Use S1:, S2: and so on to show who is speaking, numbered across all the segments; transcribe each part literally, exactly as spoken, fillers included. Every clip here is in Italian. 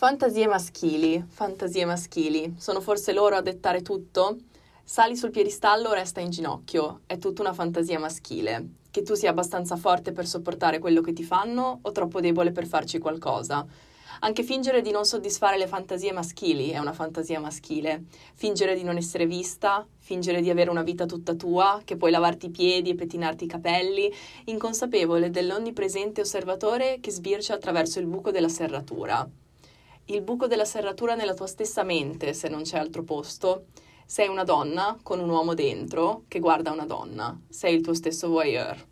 S1: Fantasie maschili, fantasie maschili. Sono forse loro a dettare tutto? Sali sul piedistallo, resta in ginocchio. È tutta una fantasia maschile. Che tu sia abbastanza forte per sopportare quello che ti fanno o troppo debole per farci qualcosa. Anche fingere di non soddisfare le fantasie maschili è una fantasia maschile. Fingere di non essere vista, fingere di avere una vita tutta tua, che puoi lavarti i piedi e pettinarti i capelli, inconsapevole dell'onnipresente osservatore che sbircia attraverso il buco della serratura. Il buco della serratura nella tua stessa mente, se non c'è altro posto. Sei una donna con un uomo dentro che guarda una donna. Sei il tuo stesso voyeur.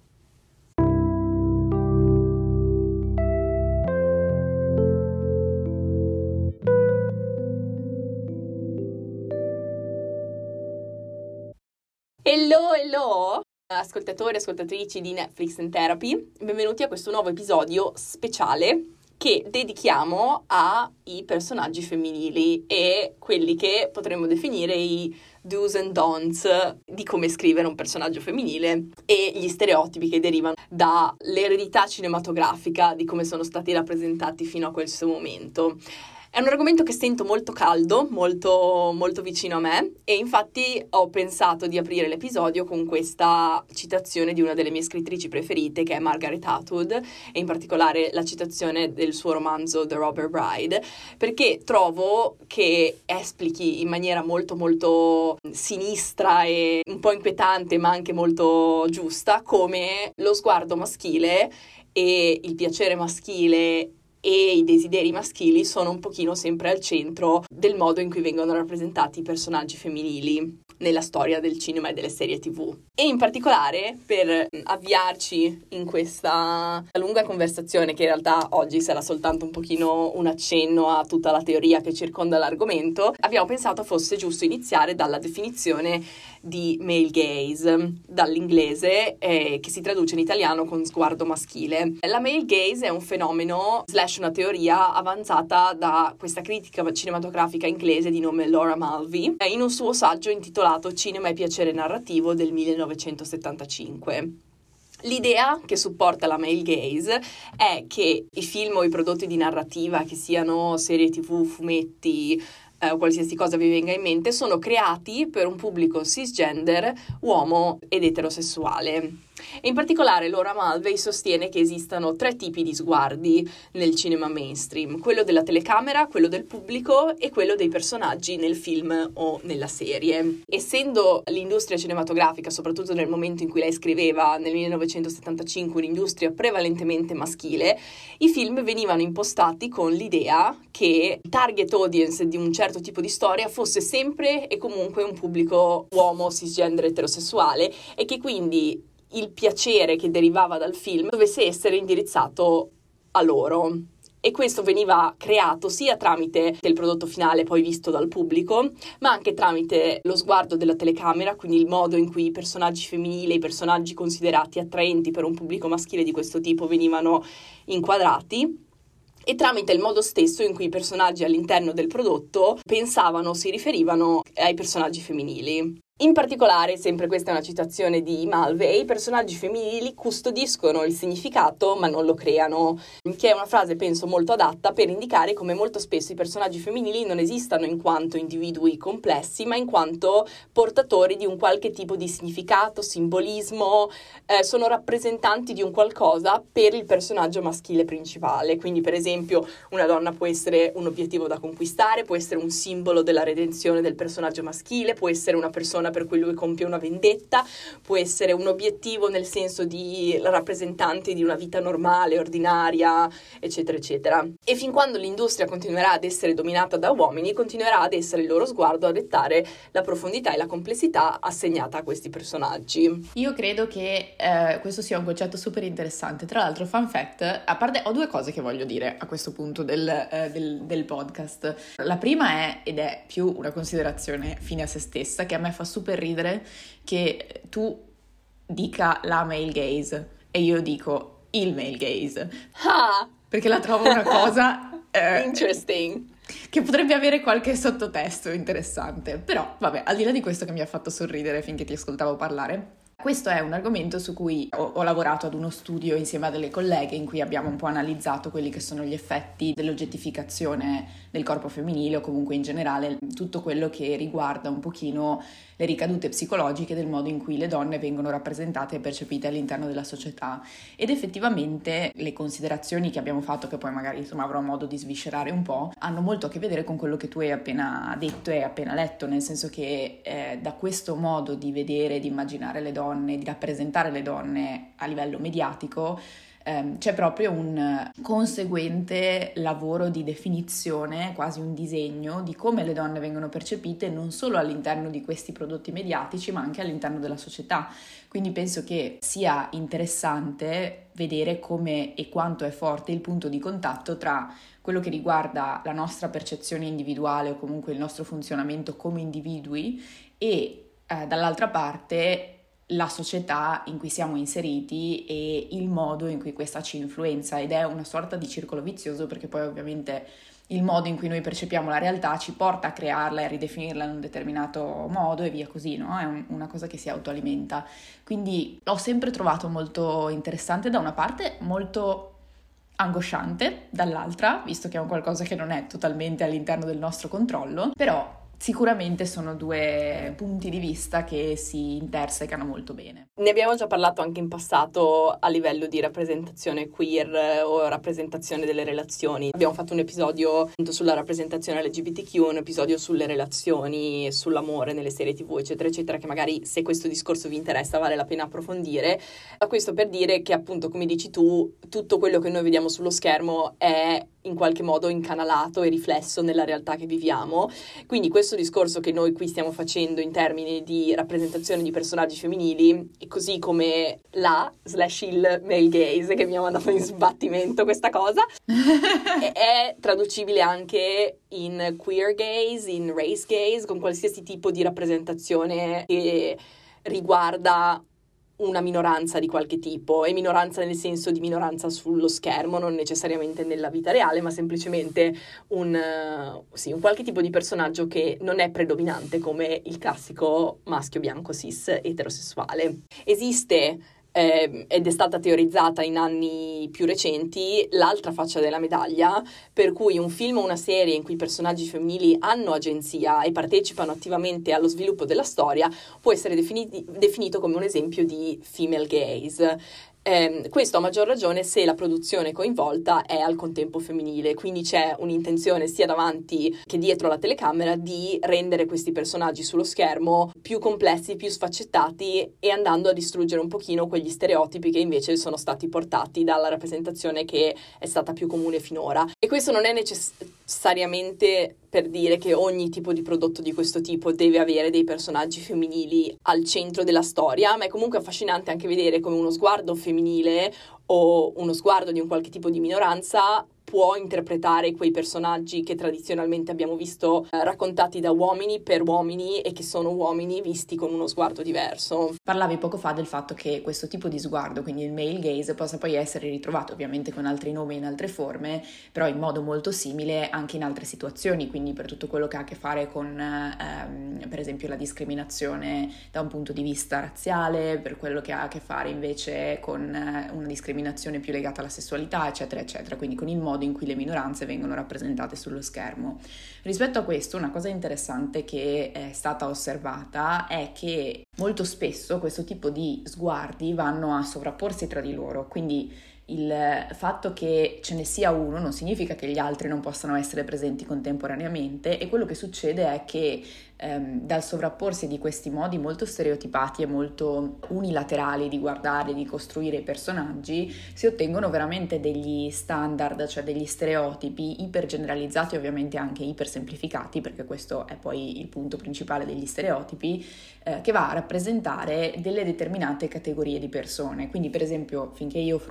S1: Hello, hello! Ascoltatori e ascoltatrici di Netflix and Therapy, benvenuti a questo nuovo episodio speciale che dedichiamo ai personaggi femminili e quelli che potremmo definire i do's and don'ts di come scrivere un personaggio femminile e gli stereotipi che derivano dall'eredità cinematografica di come sono stati rappresentati fino a questo momento. È un argomento che sento molto caldo, molto, molto vicino a me e infatti ho pensato di aprire l'episodio con questa citazione di una delle mie scrittrici preferite, che è Margaret Atwood, e in particolare la citazione del suo romanzo The Robber Bride, perché trovo che esplichi in maniera molto molto sinistra e un po' inquietante ma anche molto giusta come lo sguardo maschile e il piacere maschile e i desideri maschili sono un pochino sempre al centro del modo in cui vengono rappresentati i personaggi femminili nella storia del cinema e delle serie tivù. E in particolare, per avviarci in questa lunga conversazione, che in realtà oggi sarà soltanto un pochino un accenno a tutta la teoria che circonda l'argomento, abbiamo pensato fosse giusto iniziare dalla definizione di male gaze, dall'inglese, eh, che si traduce in italiano con sguardo maschile. La male gaze è un fenomeno slash una teoria avanzata da questa critica cinematografica inglese di nome Laura Mulvey in un suo saggio intitolato Cinema e piacere narrativo del millenovecentosettantacinque. L'idea che supporta la male gaze è che i film o i prodotti di narrativa, che siano serie tivù, fumetti, o qualsiasi cosa vi venga in mente, sono creati per un pubblico cisgender, uomo ed eterosessuale. E in particolare Laura Mulvey sostiene che esistano tre tipi di sguardi nel cinema mainstream: quello della telecamera, quello del pubblico e quello dei personaggi nel film o nella serie. Essendo l'industria cinematografica, soprattutto nel momento in cui lei scriveva, nel millenovecentosettantacinque, un'industria prevalentemente maschile, i film venivano impostati con l'idea che il target audience di un certo tipo di storia fosse sempre e comunque un pubblico uomo cisgender eterosessuale e che quindi il piacere che derivava dal film dovesse essere indirizzato a loro. E questo veniva creato sia tramite il prodotto finale poi visto dal pubblico, ma anche tramite lo sguardo della telecamera, quindi il modo in cui i personaggi femminili, i personaggi considerati attraenti per un pubblico maschile di questo tipo venivano inquadrati, e tramite il modo stesso in cui i personaggi all'interno del prodotto pensavano, si riferivano ai personaggi femminili. In particolare, sempre questa è una citazione di Mulvey, i personaggi femminili custodiscono il significato ma non lo creano, che è una frase penso molto adatta per indicare come molto spesso i personaggi femminili non esistano in quanto individui complessi, ma in quanto portatori di un qualche tipo di significato, simbolismo, eh, sono rappresentanti di un qualcosa per il personaggio maschile principale. Quindi per esempio una donna può essere un obiettivo da conquistare, può essere un simbolo della redenzione del personaggio maschile, può essere una persona per cui lui compie una vendetta, può essere un obiettivo nel senso di rappresentante di una vita normale, ordinaria, eccetera, eccetera. E fin quando l'industria continuerà ad essere dominata da uomini, continuerà ad essere il loro sguardo a dettare la profondità e la complessità assegnata a questi personaggi.
S2: Io credo che eh, questo sia un concetto super interessante. Tra l'altro, fun fact, a parte ho due cose che voglio dire a questo punto del, eh, del, del podcast. La prima è, ed è più una considerazione fine a se stessa, che a me fa super super ridere che tu dica la male gaze e io dico il male gaze,
S1: ah.
S2: perché la trovo una cosa
S1: eh, interesting,
S2: che potrebbe avere qualche sottotesto interessante. Però vabbè, al di là di questo che mi ha fatto sorridere finché ti ascoltavo parlare, Questo è un argomento su cui ho, ho lavorato ad uno studio insieme a delle colleghe in cui abbiamo un po' analizzato quelli che sono gli effetti dell'oggettificazione del corpo femminile o comunque in generale tutto quello che riguarda un pochino le ricadute psicologiche del modo in cui le donne vengono rappresentate e percepite all'interno della società. Ed effettivamente le considerazioni che abbiamo fatto, che poi magari insomma avrò modo di sviscerare un po', hanno molto a che vedere con quello che tu hai appena detto e appena letto, nel senso che eh, da questo modo di vedere, di immaginare le donne, di rappresentare le donne a livello mediatico, ehm, c'è proprio un conseguente lavoro di definizione, quasi un disegno di come le donne vengono percepite non solo all'interno di questi prodotti mediatici ma anche all'interno della società. Quindi penso che sia interessante vedere come e quanto è forte il punto di contatto tra quello che riguarda la nostra percezione individuale o comunque il nostro funzionamento come individui e eh, dall'altra parte la società in cui siamo inseriti e il modo in cui questa ci influenza, ed è una sorta di circolo vizioso perché poi ovviamente il modo in cui noi percepiamo la realtà ci porta a crearla e a ridefinirla in un determinato modo e via così, no? È un, una cosa che si autoalimenta. Quindi l'ho sempre trovato molto interessante, da una parte molto angosciante, dall'altra, visto che è un qualcosa che non è totalmente all'interno del nostro controllo, però sicuramente sono due punti di vista che si intersecano molto bene.
S1: Ne abbiamo già parlato anche in passato a livello di rappresentazione queer o rappresentazione delle relazioni. Abbiamo fatto un episodio appunto sulla rappresentazione L G B T Q, un episodio sulle relazioni, sull'amore nelle serie tivù, eccetera, eccetera, che magari se questo discorso vi interessa vale la pena approfondire. Ma questo per dire che appunto, come dici tu, tutto quello che noi vediamo sullo schermo è in qualche modo incanalato e riflesso nella realtà che viviamo. Quindi questo discorso che noi qui stiamo facendo in termini di rappresentazione di personaggi femminili, così come la slash il male gaze che mi ha mandato in sbattimento questa cosa, è, è traducibile anche in queer gaze, in race gaze, con qualsiasi tipo di rappresentazione che riguarda una minoranza di qualche tipo, e minoranza nel senso di minoranza sullo schermo, non necessariamente nella vita reale, ma semplicemente un, uh, sì, un qualche tipo di personaggio che non è predominante come il classico maschio bianco cis eterosessuale. Esiste Eh, ed è stata teorizzata in anni più recenti l'altra faccia della medaglia, per cui un film o una serie in cui i personaggi femminili hanno agenzia e partecipano attivamente allo sviluppo della storia può essere definiti, definito come un esempio di female gaze. Eh, questo a maggior ragione se la produzione coinvolta è al contempo femminile, quindi c'è un'intenzione sia davanti che dietro la telecamera di rendere questi personaggi sullo schermo più complessi, più sfaccettati, e andando a distruggere un pochino quegli stereotipi che invece sono stati portati dalla rappresentazione che è stata più comune finora. E questo non è necessariamente per dire che ogni tipo di prodotto di questo tipo deve avere dei personaggi femminili al centro della storia, ma è comunque affascinante anche vedere come uno sguardo femminile o uno sguardo di un qualche tipo di minoranza può interpretare quei personaggi che tradizionalmente abbiamo visto eh, raccontati da uomini per uomini e che sono uomini visti con uno sguardo diverso.
S2: Parlavi poco fa del fatto che questo tipo di sguardo, quindi il male gaze, possa poi essere ritrovato ovviamente con altri nomi e in altre forme, però in modo molto simile anche in altre situazioni, quindi per tutto quello che ha a che fare con ehm, per esempio la discriminazione da un punto di vista razziale, per quello che ha a che fare invece con eh, una discriminazione più legata alla sessualità, eccetera eccetera, quindi con il modo in cui le minoranze vengono rappresentate sullo schermo. Rispetto a questo, una cosa interessante che è stata osservata è che molto spesso questo tipo di sguardi vanno a sovrapporsi tra di loro, quindi il fatto che ce ne sia uno non significa che gli altri non possano essere presenti contemporaneamente, e quello che succede è che ehm, dal sovrapporsi di questi modi molto stereotipati e molto unilaterali di guardare, di costruire i personaggi, si ottengono veramente degli standard, cioè degli stereotipi ipergeneralizzati, ovviamente anche ipersemplificati, perché questo è poi il punto principale degli stereotipi, eh, che va a rappresentare delle determinate categorie di persone. Quindi per esempio, finché io frugavo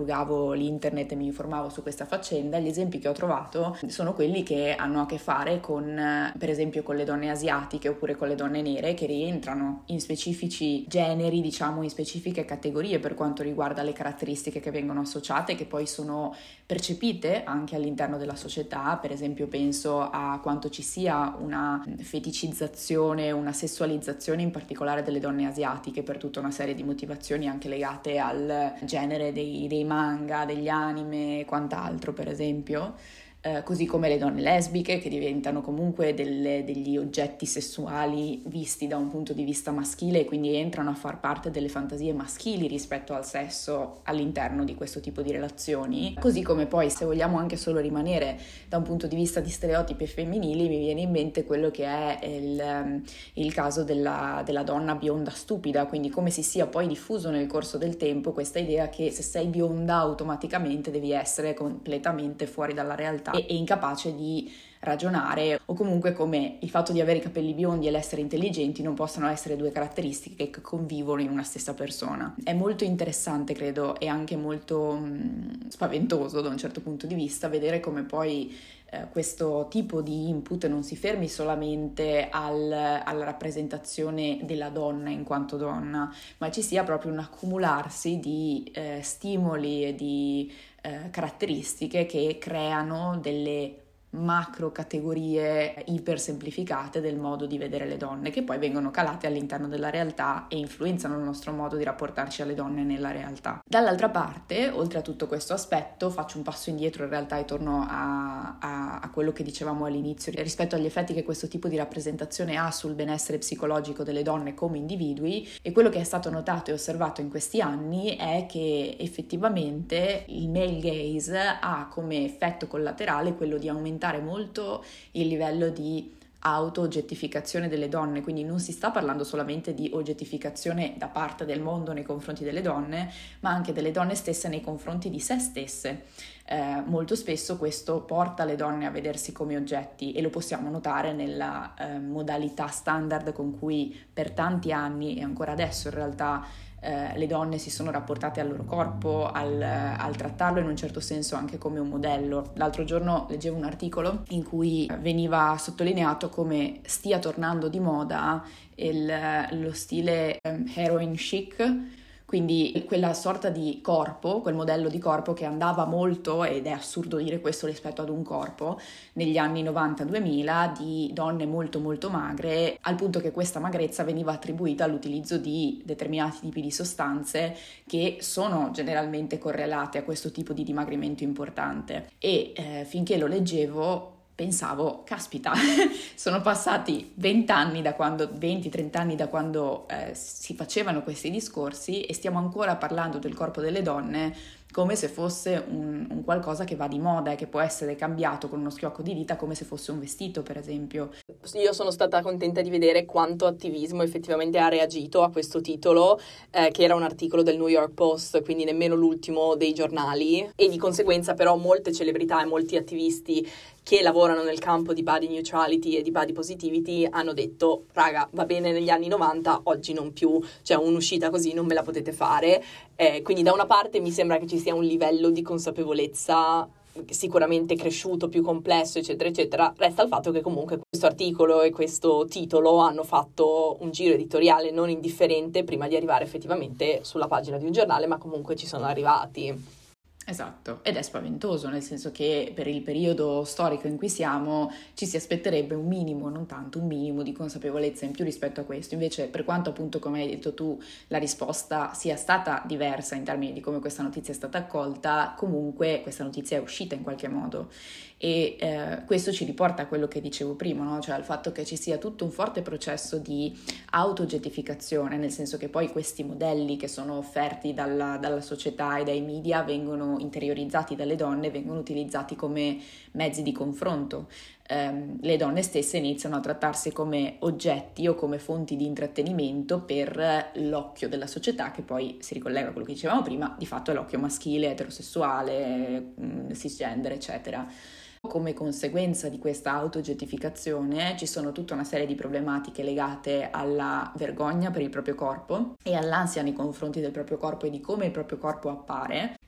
S2: guardavo l'internet e mi informavo su questa faccenda, gli esempi che ho trovato sono quelli che hanno a che fare con, per esempio, con le donne asiatiche oppure con le donne nere, che rientrano in specifici generi, diciamo in specifiche categorie per quanto riguarda le caratteristiche che vengono associate, che poi sono percepite anche all'interno della società. Per esempio penso a quanto ci sia una feticizzazione, una sessualizzazione in particolare delle donne asiatiche per tutta una serie di motivazioni anche legate al genere dei, dei manga, degli anime e quant'altro, per esempio. Eh, così come le donne lesbiche, che diventano comunque delle, degli oggetti sessuali visti da un punto di vista maschile e quindi entrano a far parte delle fantasie maschili rispetto al sesso all'interno di questo tipo di relazioni. Così come poi, se vogliamo anche solo rimanere da un punto di vista di stereotipi femminili, mi viene in mente quello che è il, il caso della, della donna bionda stupida, quindi come si sia poi diffuso nel corso del tempo questa idea che se sei bionda automaticamente devi essere completamente fuori dalla realtà e incapace di ragionare, o comunque come il fatto di avere i capelli biondi e l'essere intelligenti non possono essere due caratteristiche che convivono in una stessa persona. È molto interessante, credo, e anche molto mh, spaventoso da un certo punto di vista vedere come poi eh, questo tipo di input non si fermi solamente al, alla rappresentazione della donna in quanto donna, ma ci sia proprio un accumularsi di eh, stimoli e di Eh, caratteristiche che creano delle macro categorie iper semplificate del modo di vedere le donne, che poi vengono calate all'interno della realtà e influenzano il nostro modo di rapportarci alle donne nella realtà. Dall'altra parte, oltre a tutto questo aspetto, faccio un passo indietro in realtà e torno a, a, a quello che dicevamo all'inizio rispetto agli effetti che questo tipo di rappresentazione ha sul benessere psicologico delle donne come individui. E quello che è stato notato e osservato in questi anni è che effettivamente il male gaze ha come effetto collaterale quello di aumentare molto il livello di auto-oggettificazione delle donne, quindi non si sta parlando solamente di oggettificazione da parte del mondo nei confronti delle donne, ma anche delle donne stesse nei confronti di se stesse. Eh, molto spesso questo porta le donne a vedersi come oggetti e lo possiamo notare nella eh, modalità standard con cui per tanti anni e ancora adesso in realtà Uh, le donne si sono rapportate al loro corpo, al, al trattarlo in un certo senso anche come un modello. L'altro giorno leggevo un articolo in cui veniva sottolineato come stia tornando di moda il, lo stile um, heroin chic, quindi quella sorta di corpo, quel modello di corpo che andava molto, ed è assurdo dire questo rispetto ad un corpo, negli anni novanta duemila, di donne molto molto magre, al punto che questa magrezza veniva attribuita all'utilizzo di determinati tipi di sostanze che sono generalmente correlate a questo tipo di dimagrimento importante. E eh, finché lo leggevo pensavo, caspita, sono passati venti anni da quando, venti trenta anni da quando eh, si facevano questi discorsi e stiamo ancora parlando del corpo delle donne come se fosse un, un qualcosa che va di moda e che può essere cambiato con uno schiocco di dita, come se fosse un vestito, per esempio.
S1: Io sono stata contenta di vedere quanto attivismo effettivamente ha reagito a questo titolo, eh, che era un articolo del New York Post, quindi nemmeno l'ultimo dei giornali, e di conseguenza però molte celebrità e molti attivisti che lavorano nel campo di body neutrality e di body positivity hanno detto: raga, va bene negli anni novanta, oggi non più, cioè un'uscita così non me la potete fare. Eh, quindi da una parte mi sembra che ci sia un livello di consapevolezza sicuramente cresciuto, più complesso, eccetera eccetera. Resta il fatto che comunque questo articolo e questo titolo hanno fatto un giro editoriale non indifferente prima di arrivare effettivamente sulla pagina di un giornale, ma comunque ci sono arrivati.
S2: Esatto, ed è spaventoso, nel senso che per il periodo storico in cui siamo ci si aspetterebbe un minimo, non tanto, un minimo di consapevolezza in più rispetto a questo. Invece, per quanto appunto, come hai detto tu, la risposta sia stata diversa in termini di come questa notizia è stata accolta, comunque questa notizia è uscita in qualche modo. E eh, questo ci riporta a quello che dicevo prima, no? Cioè al fatto che ci sia tutto un forte processo di autooggettificazione, nel senso che poi questi modelli che sono offerti dalla, dalla società e dai media vengono interiorizzati dalle donne, vengono utilizzati come mezzi di confronto. Um, le donne stesse iniziano a trattarsi come oggetti o come fonti di intrattenimento per l'occhio della società, che poi si ricollega a quello che dicevamo prima, di fatto è l'occhio maschile, eterosessuale, mh, cisgender, eccetera. Come conseguenza di questa autooggettificazione ci sono tutta una serie di problematiche legate alla vergogna per il proprio corpo e all'ansia nei confronti del proprio corpo e di come il proprio corpo appare,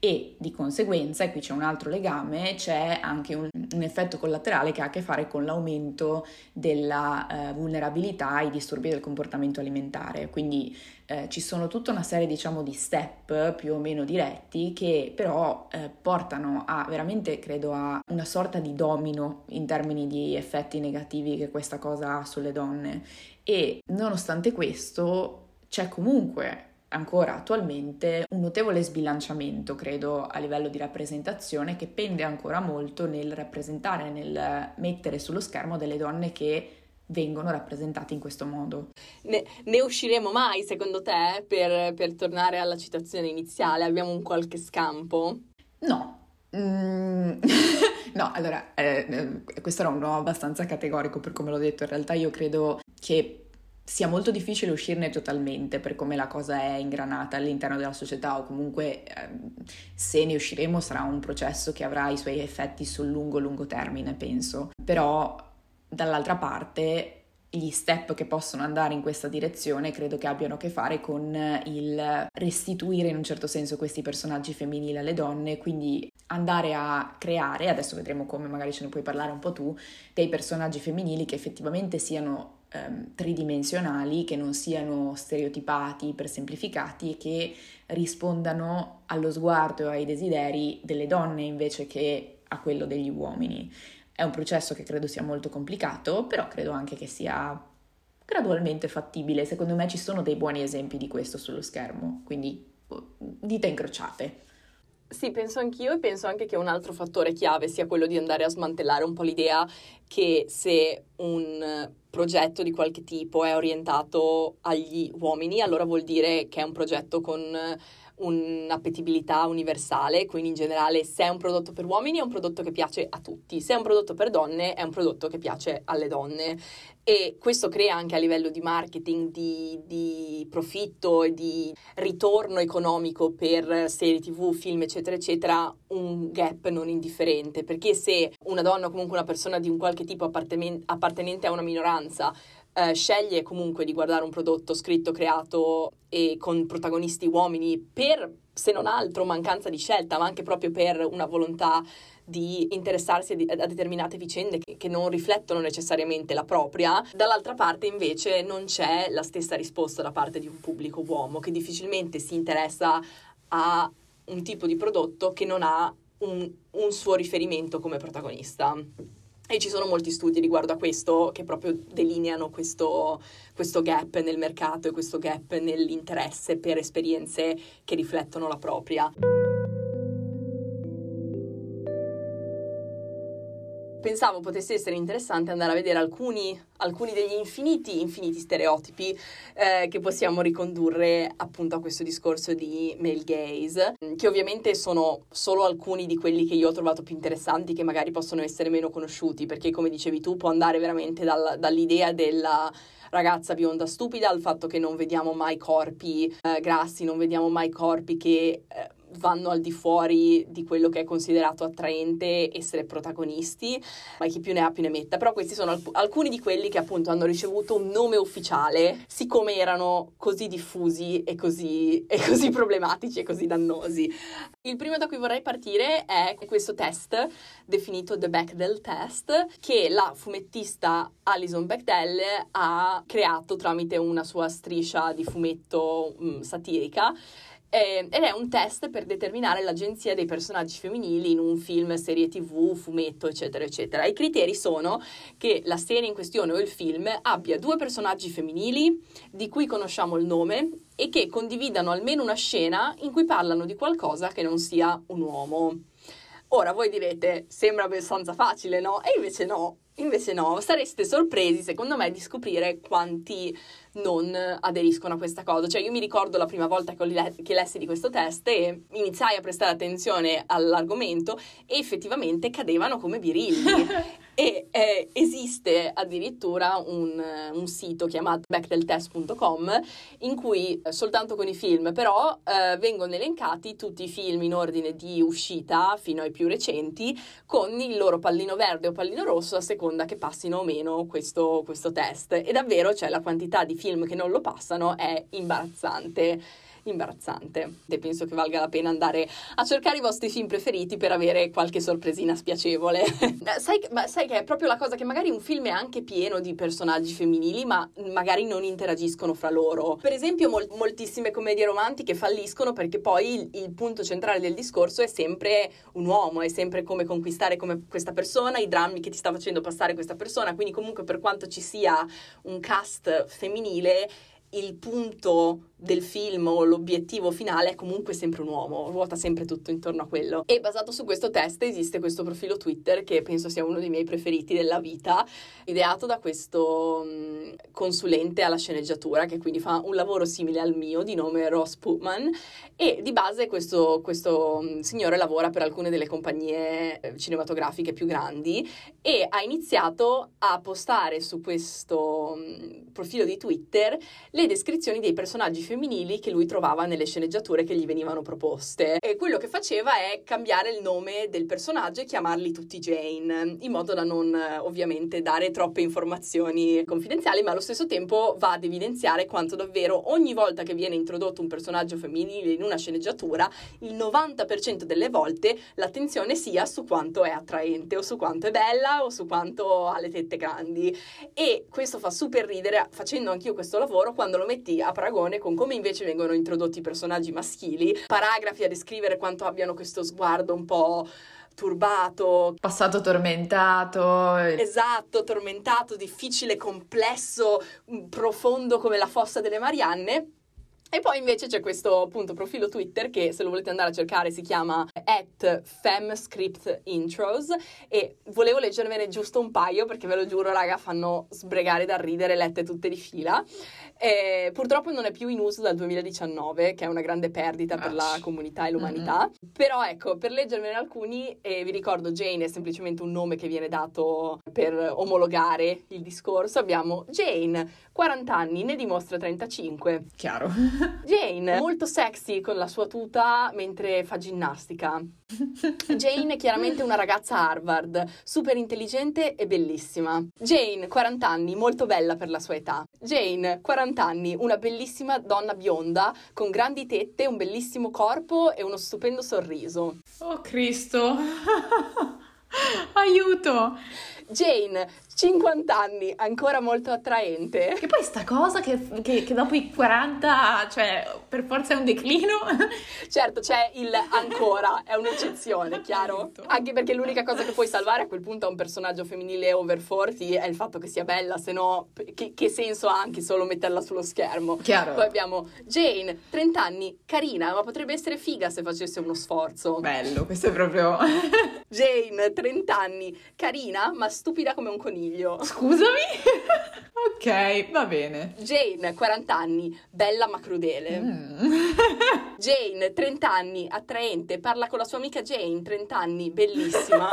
S2: e di conseguenza, e qui c'è un altro legame, c'è anche un, un effetto collaterale che ha a che fare con l'aumento della eh, vulnerabilità ai disturbi del comportamento alimentare. Quindi eh, ci sono tutta una serie, diciamo, di step più o meno diretti che però eh, portano a veramente, credo, a una sorta di domino in termini di effetti negativi che questa cosa ha sulle donne. E nonostante questo c'è comunque ancora attualmente un notevole sbilanciamento, credo, a livello di rappresentazione, che pende ancora molto nel rappresentare, nel mettere sullo schermo delle donne che vengono rappresentate in questo modo.
S1: Ne, ne usciremo mai, secondo te, per, per tornare alla citazione iniziale? Abbiamo un qualche scampo?
S2: No. Mm. No, allora, eh, questo era un no abbastanza categorico per come l'ho detto. In realtà io credo che sia molto difficile uscirne totalmente per come la cosa è ingranata all'interno della società, o comunque eh, se ne usciremo sarà un processo che avrà i suoi effetti sul lungo lungo termine, penso. Però dall'altra parte gli step che possono andare in questa direzione credo che abbiano a che fare con il restituire in un certo senso questi personaggi femminili alle donne, quindi andare a creare, adesso vedremo come, magari ce ne puoi parlare un po' tu, dei personaggi femminili che effettivamente siano Um, tridimensionali, che non siano stereotipati, ipersemplificati e che rispondano allo sguardo e ai desideri delle donne invece che a quello degli uomini. È un processo che credo sia molto complicato, però credo anche che sia gradualmente fattibile. Secondo me ci sono dei buoni esempi di questo sullo schermo, quindi dita incrociate.
S1: Sì, penso anch'io, e penso anche che un altro fattore chiave sia quello di andare a smantellare un po' l'idea che se un progetto di qualche tipo è orientato agli uomini, allora vuol dire che è un progetto con un'appetibilità universale, quindi in generale se è un prodotto per uomini è un prodotto che piace a tutti, se è un prodotto per donne è un prodotto che piace alle donne, e questo crea anche a livello di marketing, di, di profitto e di ritorno economico per serie tv, film eccetera eccetera, un gap non indifferente, perché se una donna o comunque una persona di un qualche tipo apparten- appartenente a una minoranza Uh, sceglie comunque di guardare un prodotto scritto, creato e con protagonisti uomini per, se non altro, mancanza di scelta, ma anche proprio per una volontà di interessarsi a, a determinate vicende che, che non riflettono necessariamente la propria, dall'altra parte invece non c'è la stessa risposta da parte di un pubblico uomo che difficilmente si interessa a un tipo di prodotto che non ha un, un suo riferimento come protagonista. E ci sono molti studi riguardo a questo che proprio delineano questo, questo gap nel mercato e questo gap nell'interesse per esperienze che riflettono la propria. Pensavo potesse essere interessante andare a vedere alcuni, alcuni degli infiniti, infiniti stereotipi eh, che possiamo ricondurre appunto a questo discorso di male gaze, che ovviamente sono solo alcuni di quelli che io ho trovato più interessanti, che magari possono essere meno conosciuti, perché come dicevi tu può andare veramente dal, dall'idea della ragazza bionda stupida al fatto che non vediamo mai corpi eh, grassi, non vediamo mai corpi che eh, vanno al di fuori di quello che è considerato attraente essere protagonisti, ma chi più ne ha più ne metta. Però questi sono alc- alcuni di quelli che appunto hanno ricevuto un nome ufficiale, siccome erano così diffusi e così, e così problematici e così dannosi. Il primo da cui vorrei partire è questo test definito The Bechdel Test, che la fumettista Alison Bechdel ha creato tramite una sua striscia di fumetto mh, satirica. Eh, ed è un test per determinare l'agenzia dei personaggi femminili in un film, serie tv, fumetto, eccetera, eccetera. I criteri sono che la serie in questione o il film abbia due personaggi femminili di cui conosciamo il nome e che condividano almeno una scena in cui parlano di qualcosa che non sia un uomo. Ora voi direte, sembra abbastanza facile, no? E invece no. Invece no, sareste sorpresi secondo me di scoprire quanti non aderiscono a questa cosa. Cioè io mi ricordo la prima volta che, ho le- che lessi di questo test e iniziai a prestare attenzione all'argomento e effettivamente cadevano come birilli. E eh, esiste addirittura un, un sito chiamato bechdel test punto com in cui eh, soltanto con i film però eh, vengono elencati tutti i film in ordine di uscita fino ai più recenti con il loro pallino verde o pallino rosso a seconda che passino o meno questo, questo test, e davvero cioè la quantità di film che non lo passano è imbarazzante. imbarazzante. E penso che valga la pena andare a cercare i vostri film preferiti per avere qualche sorpresina spiacevole. sai, ma sai che è proprio la cosa, che magari un film è anche pieno di personaggi femminili, ma magari non interagiscono fra loro. Per esempio mol- moltissime commedie romantiche falliscono perché poi il, il punto centrale del discorso è sempre un uomo, è sempre come conquistare come questa persona, i drammi che ti sta facendo passare questa persona, quindi comunque per quanto ci sia un cast femminile, il punto del film o l'obiettivo finale è comunque sempre un uomo, ruota sempre tutto intorno a quello. E basato su questo test esiste questo profilo Twitter che penso sia uno dei miei preferiti della vita, ideato da questo um, consulente alla sceneggiatura che quindi fa un lavoro simile al mio, di nome Ross Putman, e di base questo, questo um, signore lavora per alcune delle compagnie cinematografiche più grandi e ha iniziato a postare su questo um, profilo di Twitter le descrizioni dei personaggi femminili che lui trovava nelle sceneggiature che gli venivano proposte. E quello che faceva è cambiare il nome del personaggio e chiamarli tutti Jane, in modo da non ovviamente dare troppe informazioni confidenziali, ma allo stesso tempo va ad evidenziare quanto davvero ogni volta che viene introdotto un personaggio femminile in una sceneggiatura, il novanta per cento delle volte l'attenzione sia su quanto è attraente o su quanto è bella o su quanto ha le tette grandi. E questo fa super ridere, facendo anch'io questo lavoro, quando lo metti a paragone con come invece vengono introdotti i personaggi maschili, paragrafi a descrivere quanto abbiano questo sguardo un po' turbato,
S2: passato tormentato.
S1: Esatto, tormentato, difficile, complesso, profondo come la fossa delle Marianne. E poi invece c'è questo appunto profilo Twitter che, se lo volete andare a cercare, si chiama at femscriptintros, e volevo leggervene giusto un paio perché ve lo giuro raga fanno sbregare da ridere, lette tutte di fila. E purtroppo non è più in uso dal duemiladiciannove, che è una grande perdita per la comunità e l'umanità. Mm-hmm. Però ecco, per leggervene alcuni, eh, vi ricordo Jane è semplicemente un nome che viene dato per omologare il discorso. Abbiamo Jane, quaranta anni, ne dimostra trentacinque.
S2: Chiaro.
S1: Jane, molto sexy con la sua tuta mentre fa ginnastica. Jane è chiaramente una ragazza Harvard, super intelligente e bellissima. Jane, quaranta anni, molto bella per la sua età. Jane, quaranta anni, una bellissima donna bionda con grandi tette, un bellissimo corpo e uno stupendo sorriso.
S2: Oh Cristo! Aiuto!
S1: Jane, cinquanta anni, ancora molto attraente.
S2: Che poi sta cosa che, che, che dopo i quaranta, cioè, per forza è un declino.
S1: Certo, c'è il ancora, è un'eccezione, chiaro? Anche perché l'unica cosa che puoi salvare a quel punto a un personaggio femminile over quaranta è il fatto che sia bella, se no che, che senso ha anche solo metterla sullo schermo?
S2: Chiaro.
S1: Poi abbiamo Jane, trenta anni, carina, ma potrebbe essere figa se facesse uno sforzo.
S2: Bello, questo è proprio...
S1: Jane, trenta anni, carina, ma stupida come un coniglio.
S2: Scusami? Ok, va bene.
S1: Jane, quaranta anni, bella ma crudele. Mm. Jane, trenta anni, attraente, parla con la sua amica Jane, trenta anni, bellissima.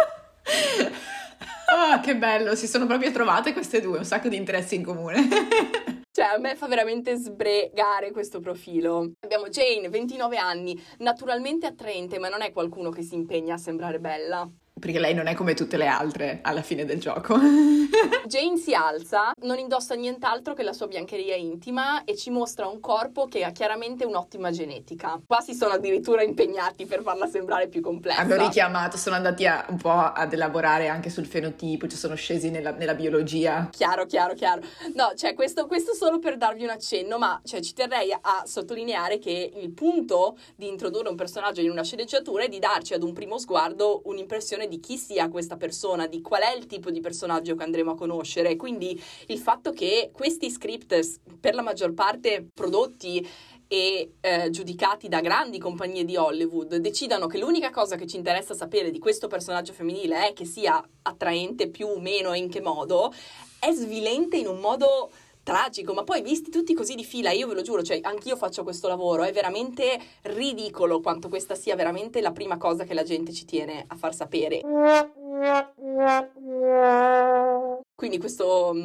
S2: Ah, che bello, si sono proprio trovate queste due, un sacco di interessi in comune.
S1: Cioè, a me fa veramente sbregare questo profilo. Abbiamo Jane, ventinove anni, naturalmente attraente, ma non è qualcuno che si impegna a sembrare bella.
S2: Perché lei non è come tutte le altre alla fine del gioco.
S1: Jane si alza, non indossa nient'altro che la sua biancheria intima e ci mostra un corpo che ha chiaramente un'ottima genetica. Qua si sono addirittura impegnati per farla sembrare più complessa.
S2: Hanno richiamato, sono andati a, un po' ad elaborare anche sul fenotipo, ci sono scesi nella, nella biologia.
S1: Chiaro, chiaro, chiaro. No, cioè questo, questo solo per darvi un accenno, ma cioè, ci terrei a, a sottolineare che il punto di introdurre un personaggio in una sceneggiatura è di darci ad un primo sguardo un'impressione di chi sia questa persona, di qual è il tipo di personaggio che andremo a conoscere. Quindi il fatto che questi script, per la maggior parte prodotti e eh, giudicati da grandi compagnie di Hollywood, decidano che l'unica cosa che ci interessa sapere di questo personaggio femminile è che sia attraente più o meno e in che modo, è svilente in un modo tragico, ma poi visti tutti così di fila, io ve lo giuro, cioè anch'io faccio questo lavoro, è veramente ridicolo quanto questa sia veramente la prima cosa che la gente ci tiene a far sapere. Quindi questo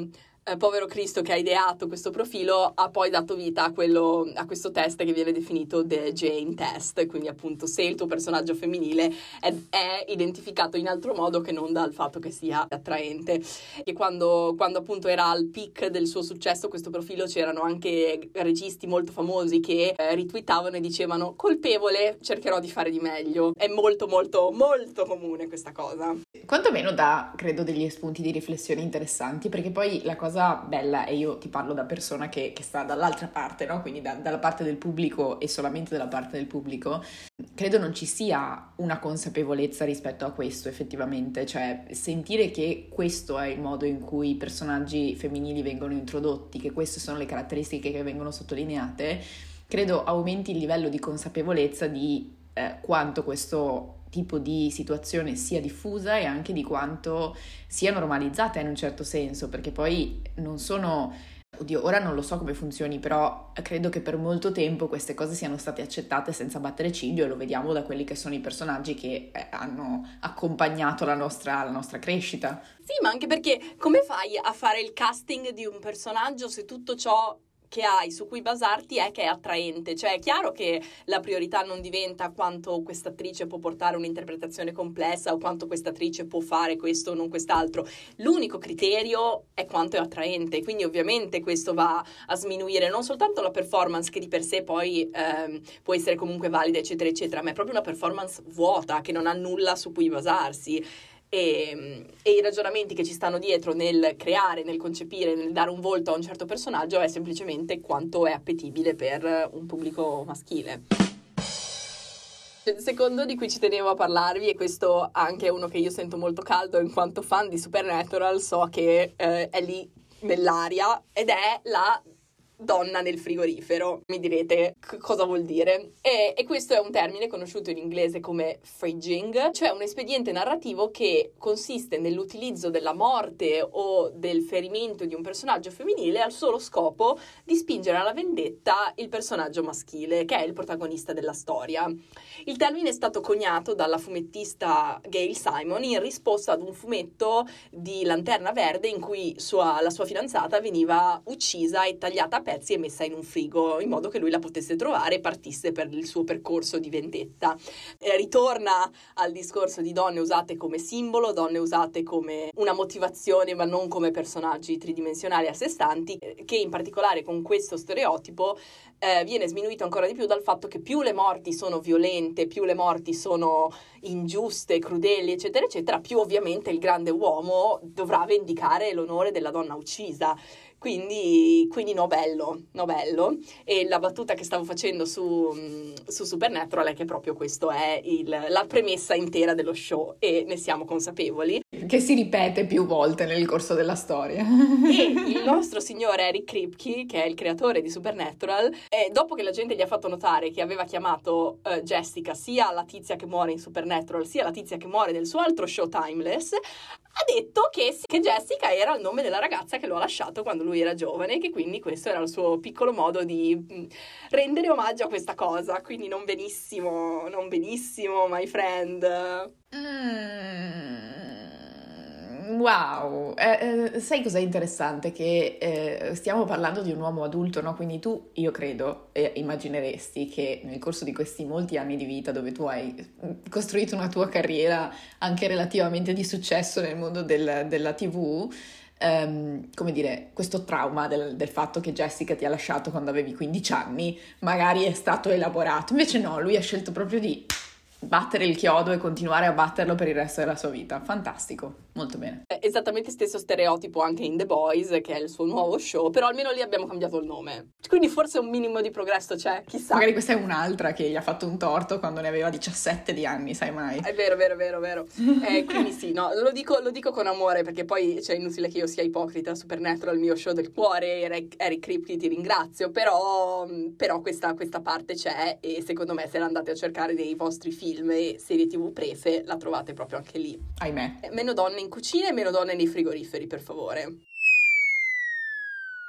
S1: eh, povero Cristo che ha ideato questo profilo ha poi dato vita a, quello, a questo test che viene definito The Jane Test, quindi appunto se il tuo personaggio femminile è, è identificato in altro modo che non dal fatto che sia attraente. E quando, quando appunto era al peak del suo successo questo profilo, c'erano anche registi molto famosi che eh, ritweetavano e dicevano: colpevole, cercherò di fare di meglio. È molto molto molto comune questa cosa.
S2: Quantomeno dà, credo, degli spunti di riflessione interessanti, perché poi la cosa bella, e io ti parlo da persona che, che sta dall'altra parte, no? Quindi da, dalla parte del pubblico e solamente dalla parte del pubblico, credo non ci sia una consapevolezza rispetto a questo effettivamente, cioè sentire che questo è il modo in cui i personaggi femminili vengono introdotti, che queste sono le caratteristiche che vengono sottolineate, credo aumenti il livello di consapevolezza di eh, quanto questo tipo di situazione sia diffusa e anche di quanto sia normalizzata in un certo senso, perché poi non sono, oddio, ora non lo so come funzioni, però credo che per molto tempo queste cose siano state accettate senza battere ciglio, e lo vediamo da quelli che sono i personaggi che eh, hanno accompagnato la nostra, la nostra crescita.
S1: Sì, ma anche perché come fai a fare il casting di un personaggio se tutto ciò che hai su cui basarti è che è attraente? Cioè è chiaro che la priorità non diventa quanto questa attrice può portare un'interpretazione complessa o quanto questa attrice può fare questo o non quest'altro. L'unico criterio è quanto è attraente, quindi ovviamente questo va a sminuire non soltanto la performance, che di per sé poi ehm, può essere comunque valida eccetera eccetera, ma è proprio una performance vuota che non ha nulla su cui basarsi. E, e i ragionamenti che ci stanno dietro nel creare, nel concepire, nel dare un volto a un certo personaggio è semplicemente quanto è appetibile per un pubblico maschile. Il secondo di cui ci tenevo a parlarvi, e questo anche è uno che io sento molto caldo in quanto fan di Supernatural, so che eh, è lì nell'aria, ed è la donna nel frigorifero. Mi direte c- cosa vuol dire? E, e questo è un termine conosciuto in inglese come fridging, cioè un espediente narrativo che consiste nell'utilizzo della morte o del ferimento di un personaggio femminile al solo scopo di spingere alla vendetta il personaggio maschile, che è il protagonista della storia. Il termine è stato coniato dalla fumettista Gail Simon in risposta ad un fumetto di Lanterna Verde in cui sua, la sua fidanzata veniva uccisa e tagliata a pezzi e messa in un frigo in modo che lui la potesse trovare e partisse per il suo percorso di vendetta. Eh, ritorna al discorso di donne usate come simbolo, donne usate come una motivazione ma non come personaggi tridimensionali a sé stanti, che in particolare con questo stereotipo eh, viene sminuito ancora di più dal fatto che più le morti sono violente, più le morti sono ingiuste, crudeli eccetera eccetera, più ovviamente il grande uomo dovrà vendicare l'onore della donna uccisa. Quindi, quindi no bello, no bello. E la battuta che stavo facendo su, su Supernatural è che proprio questo è il, la premessa intera dello show, e ne siamo consapevoli.
S2: Che si ripete più volte nel corso della storia.
S1: E il nostro signore Eric Kripke, che è il creatore di Supernatural, eh, dopo che la gente gli ha fatto notare che aveva chiamato uh, Jessica sia la tizia che muore in Supernatural sia la tizia che muore nel suo altro show Timeless, ha detto che, che Jessica era il nome della ragazza che lo ha lasciato quando lui era giovane, e che quindi questo era il suo piccolo modo di mh, rendere omaggio a questa cosa. Quindi non benissimo, non benissimo, my friend.
S2: Mm. Wow, eh, eh, sai cos'è interessante? Che eh, stiamo parlando di un uomo adulto, no? Quindi tu, io credo, eh, immagineresti che nel corso di questi molti anni di vita dove tu hai costruito una tua carriera anche relativamente di successo nel mondo del, della tivù, Um, come dire, questo trauma del, del fatto che Jessica ti ha lasciato quando avevi quindici anni magari è stato elaborato. Invece no, lui ha scelto proprio di battere il chiodo e continuare a batterlo per il resto della sua vita. Fantastico, molto bene.
S1: Esattamente stesso stereotipo anche in The Boys, che è il suo nuovo show, però almeno lì abbiamo cambiato il nome. Quindi forse un minimo di progresso c'è, chissà.
S2: Magari questa è un'altra che gli ha fatto un torto quando ne aveva diciassette di anni, sai mai?
S1: È vero, vero, vero, vero. Eh, quindi sì, no, lo dico, lo dico con amore, perché poi c'è inutile che io sia ipocrita. Supernatural, il mio show del cuore, Eric, Eric Kripke, ti ringrazio, però, però questa, questa parte c'è, e secondo me se la andate a cercare dei vostri film e serie tv prefe, la trovate proprio anche lì.
S2: Ahimè.
S1: Meno donne in cucina e meno donne nei frigoriferi, per favore.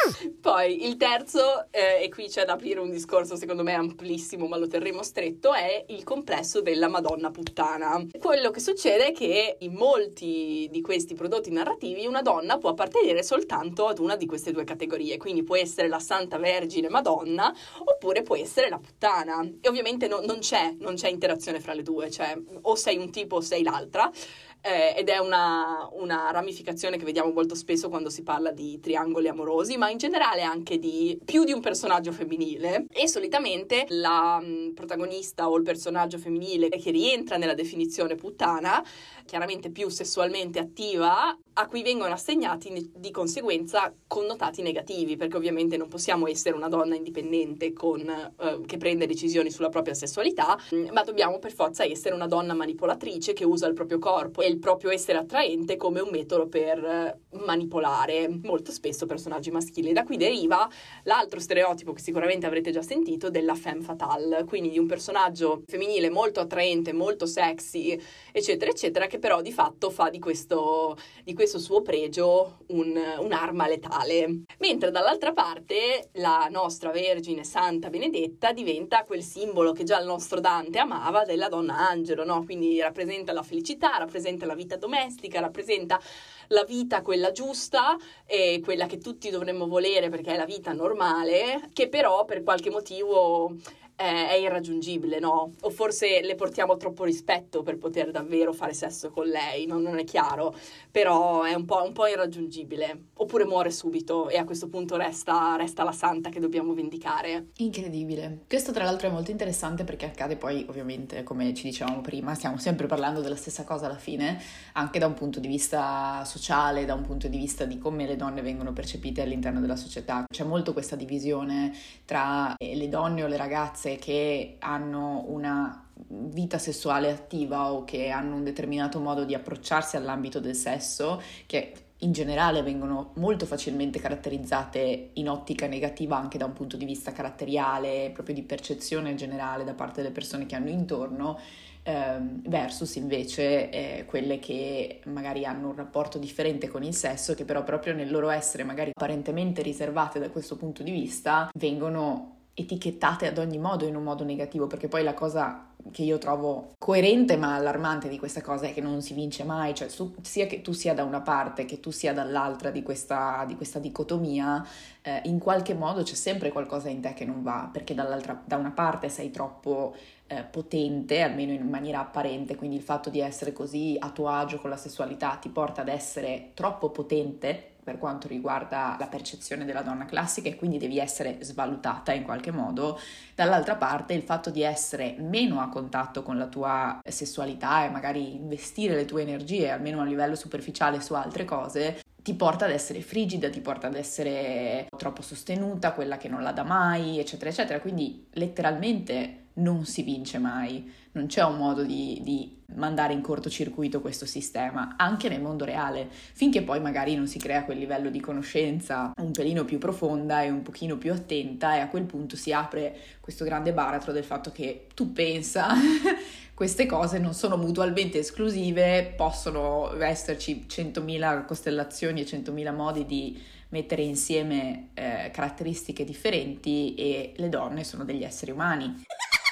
S1: Poi il terzo, eh, e qui c'è da aprire un discorso secondo me amplissimo, ma lo terremo stretto, è il complesso della Madonna puttana. Quello che succede è che in molti di questi prodotti narrativi una donna può appartenere soltanto ad una di queste due categorie, quindi può essere la Santa Vergine Madonna oppure può essere la puttana. E ovviamente no, non c'è, non c'è interazione fra le due, cioè o sei un tipo o sei l'altra. Eh, ed è una, una ramificazione che vediamo molto spesso quando si parla di triangoli amorosi, ma in generale anche di più di un personaggio femminile. E solitamente la mh, protagonista o il personaggio femminile che rientra nella definizione puttana, chiaramente più sessualmente attiva, a cui vengono assegnati di conseguenza connotati negativi, perché ovviamente non possiamo essere una donna indipendente con, eh, che prende decisioni sulla propria sessualità, ma dobbiamo per forza essere una donna manipolatrice che usa il proprio corpo e il proprio essere attraente come un metodo per manipolare molto spesso personaggi maschili. Da qui deriva l'altro stereotipo che sicuramente avrete già sentito della femme fatale, quindi di un personaggio femminile molto attraente, molto sexy, eccetera eccetera, che però di fatto fa di questo, di questo suo pregio un, un'arma letale. Mentre dall'altra parte la nostra Vergine Santa Benedetta diventa quel simbolo che già il nostro Dante amava della donna angelo, no? Quindi rappresenta la felicità, rappresenta la vita domestica, rappresenta la vita quella giusta e quella che tutti dovremmo volere perché è la vita normale, che però per qualche motivo è irraggiungibile, no? O forse le portiamo troppo rispetto per poter davvero fare sesso con lei, non, non è chiaro, però è un po', un po' irraggiungibile. Oppure muore subito e a questo punto resta, resta la santa che dobbiamo vendicare.
S2: Incredibile. Questo tra l'altro è molto interessante perché accade poi, ovviamente, come ci dicevamo prima, stiamo sempre parlando della stessa cosa alla fine, anche da un punto di vista sociale, da un punto di vista di come le donne vengono percepite all'interno della società. C'è molto questa divisione tra le donne o le ragazze che hanno una vita sessuale attiva o che hanno un determinato modo di approcciarsi all'ambito del sesso, che in generale vengono molto facilmente caratterizzate in ottica negativa anche da un punto di vista caratteriale, proprio di percezione generale da parte delle persone che hanno intorno, ehm, versus invece eh, quelle che magari hanno un rapporto differente con il sesso, che però proprio nel loro essere magari apparentemente riservate da questo punto di vista vengono etichettate ad ogni modo in un modo negativo, perché poi la cosa che io trovo coerente ma allarmante di questa cosa è che non si vince mai, cioè su, sia che tu sia da una parte che tu sia dall'altra di questa, di questa dicotomia, eh, in qualche modo c'è sempre qualcosa in te che non va, perché dall'altra, da una parte sei troppo eh, potente, almeno in maniera apparente, quindi il fatto di essere così a tuo agio con la sessualità ti porta ad essere troppo potente per quanto riguarda la percezione della donna classica e quindi devi essere svalutata in qualche modo. Dall'altra parte il fatto di essere meno a contatto con la tua sessualità e magari investire le tue energie almeno a livello superficiale su altre cose ti porta ad essere frigida, ti porta ad essere troppo sostenuta, quella che non la dà mai, eccetera eccetera, quindi letteralmente non si vince mai, non c'è un modo di, di mandare in cortocircuito questo sistema, anche nel mondo reale, finché poi magari non si crea quel livello di conoscenza un pelino più profonda e un pochino più attenta, e a quel punto si apre questo grande baratro del fatto che tu pensa queste cose non sono mutualmente esclusive, possono esserci centomila costellazioni e centomila modi di mettere insieme eh, caratteristiche differenti e le donne sono degli esseri umani.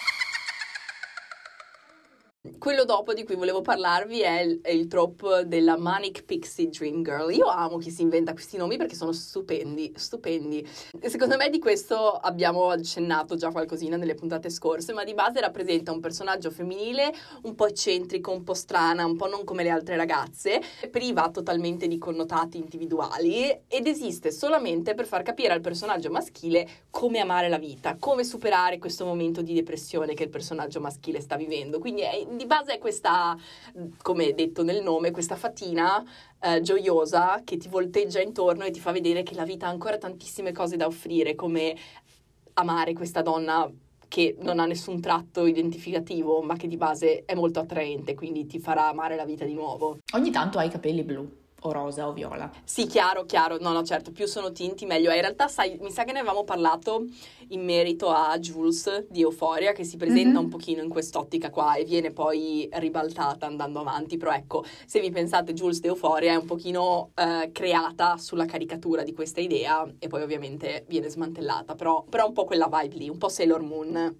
S1: Quello dopo di cui volevo parlarvi è il, è il trope della Manic Pixie Dream Girl. Io amo chi si inventa questi nomi perché sono stupendi, stupendi. E secondo me di questo abbiamo accennato già qualcosina nelle puntate scorse, ma di base rappresenta un personaggio femminile un po' eccentrico, un po' strana, un po' non come le altre ragazze, priva totalmente di connotati individuali ed esiste solamente per far capire al personaggio maschile come amare la vita, come superare questo momento di depressione che il personaggio maschile sta vivendo. Quindi è di base è questa, come detto nel nome, questa fatina eh, gioiosa che ti volteggia intorno e ti fa vedere che la vita ha ancora tantissime cose da offrire, come amare questa donna che non ha nessun tratto identificativo, ma che di base è molto attraente, quindi ti farà amare la vita di nuovo.
S2: Ogni tanto hai i capelli blu. o rosa o viola.
S1: Sì, chiaro, chiaro, no, no, certo, più sono tinti meglio è. In realtà, sai, mi sa che ne avevamo parlato in merito a Jules di Euphoria, che si presenta mm-hmm. un pochino in quest'ottica qua e viene poi ribaltata andando avanti, però ecco, se vi pensate, Jules di Euphoria è un pochino eh, creata sulla caricatura di questa idea e poi ovviamente viene smantellata, però, però un po' quella vibe lì, un po' Sailor Moon.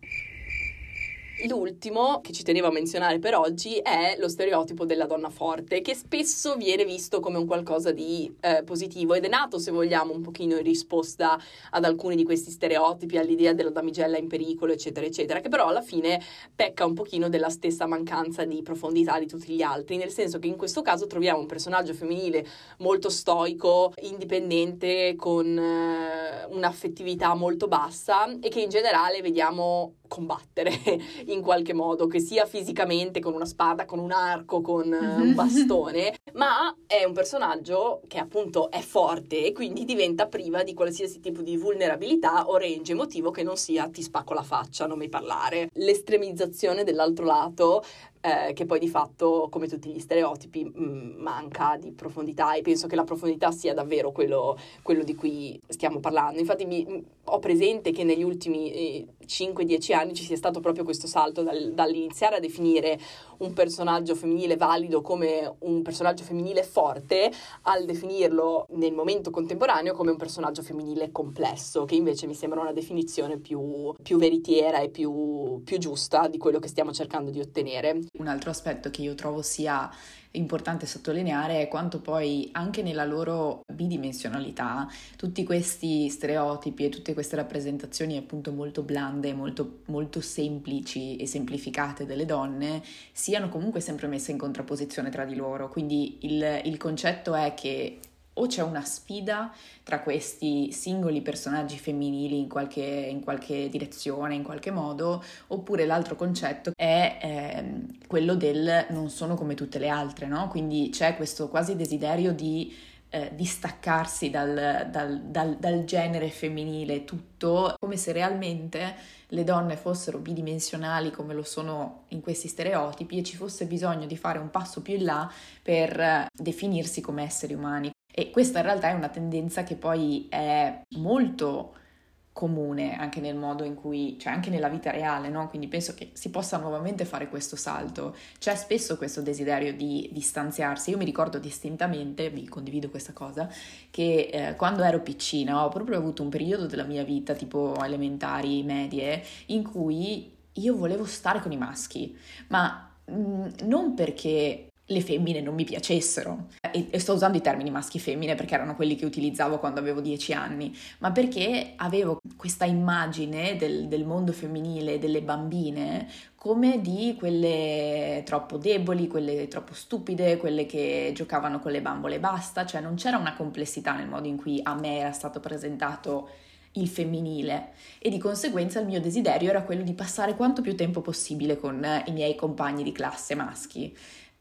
S1: L'ultimo che ci tenevo a menzionare per oggi è lo stereotipo della donna forte, che spesso viene visto come un qualcosa di eh, positivo ed è nato, se vogliamo, un pochino in risposta ad alcuni di questi stereotipi, all'idea della damigella in pericolo, eccetera, eccetera, che però alla fine pecca un pochino della stessa mancanza di profondità di tutti gli altri, nel senso che in questo caso troviamo un personaggio femminile molto stoico, indipendente, con eh, un'affettività molto bassa e che in generale vediamo combattere in qualche modo, che sia fisicamente con una spada, con un arco, con uh, un bastone, ma è un personaggio che appunto è forte e quindi diventa priva di qualsiasi tipo di vulnerabilità o range emotivo che non sia ti spacco la faccia, non mi parlare. L'estremizzazione dell'altro lato Eh, che poi di fatto, come tutti gli stereotipi, mh, manca di profondità e penso che la profondità sia davvero quello, quello di cui stiamo parlando. Infatti mi, mh, ho presente che negli ultimi eh, cinque dieci anni ci sia stato proprio questo salto dal, dall'iniziare a definire un personaggio femminile valido come un personaggio femminile forte al definirlo nel momento contemporaneo come un personaggio femminile complesso, che invece mi sembra una definizione più, più veritiera e più, più giusta di quello che stiamo cercando di ottenere.
S2: Un altro aspetto che io trovo sia importante sottolineare è quanto poi anche nella loro bidimensionalità tutti questi stereotipi e tutte queste rappresentazioni appunto molto blande, molto, molto semplici e semplificate delle donne siano comunque sempre messe in contrapposizione tra di loro. Quindi il, il concetto è che o c'è una sfida tra questi singoli personaggi femminili in qualche, in qualche direzione, in qualche modo, oppure l'altro concetto è eh, quello del non sono come tutte le altre, no? Quindi c'è questo quasi desiderio di eh, distaccarsi dal, dal, dal, dal genere femminile tutto, come se realmente le donne fossero bidimensionali come lo sono in questi stereotipi e ci fosse bisogno di fare un passo più in là per definirsi come esseri umani. E questa in realtà è una tendenza che poi è molto comune anche nel modo in cui, cioè anche nella vita reale, no? Quindi penso che si possa nuovamente fare questo salto. C'è spesso questo desiderio di distanziarsi. Io mi ricordo distintamente, vi condivido questa cosa, che eh, quando ero piccina ho proprio avuto un periodo della mia vita, tipo elementari, medie, in cui io volevo stare con i maschi, ma mh, non perché le femmine non mi piacessero, e, e sto usando i termini maschi-femmine perché erano quelli che utilizzavo quando avevo dieci anni, ma perché avevo questa immagine del, del mondo femminile, delle bambine, come di quelle troppo deboli, quelle troppo stupide, quelle che giocavano con le bambole e basta, cioè non c'era una complessità nel modo in cui a me era stato presentato il femminile e di conseguenza il mio desiderio era quello di passare quanto più tempo possibile con i miei compagni di classe maschi.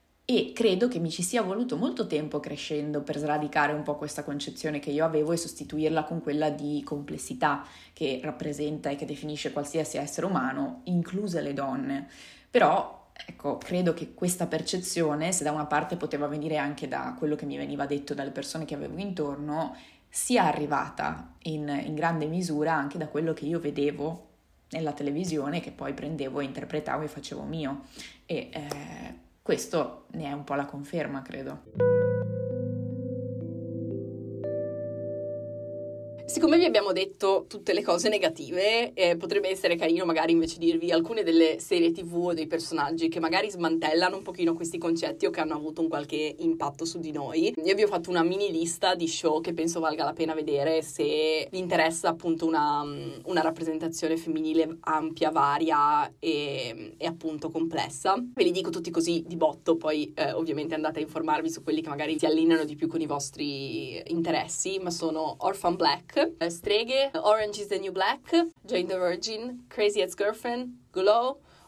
S2: E credo che mi ci sia voluto molto tempo crescendo per sradicare un po' questa concezione che io avevo e sostituirla con quella di complessità che rappresenta e che definisce qualsiasi essere umano, incluse le donne. Però, ecco, credo che questa percezione, se da una parte poteva venire anche da quello che mi veniva detto dalle persone che avevo intorno, sia arrivata in, in grande misura anche da quello che io vedevo nella televisione, che poi prendevo e interpretavo e facevo mio. E eh, questo ne è un po' la conferma, credo.
S1: Siccome vi abbiamo detto tutte le cose negative, eh, potrebbe essere carino magari invece dirvi alcune delle serie tivù o dei personaggi che magari smantellano un pochino questi concetti o che hanno avuto un qualche impatto su di noi. Io vi ho fatto una mini lista di show che penso valga la pena vedere se vi interessa appunto una, una rappresentazione femminile ampia, varia e, e appunto complessa. Ve li dico tutti così di botto, poi eh, ovviamente andate a informarvi su quelli che magari si allineano di più con i vostri interessi, ma sono Orphan Black, Streghe, Orange is the New Black, Jane the Virgin, Crazy Ex-Girlfriend, Glow,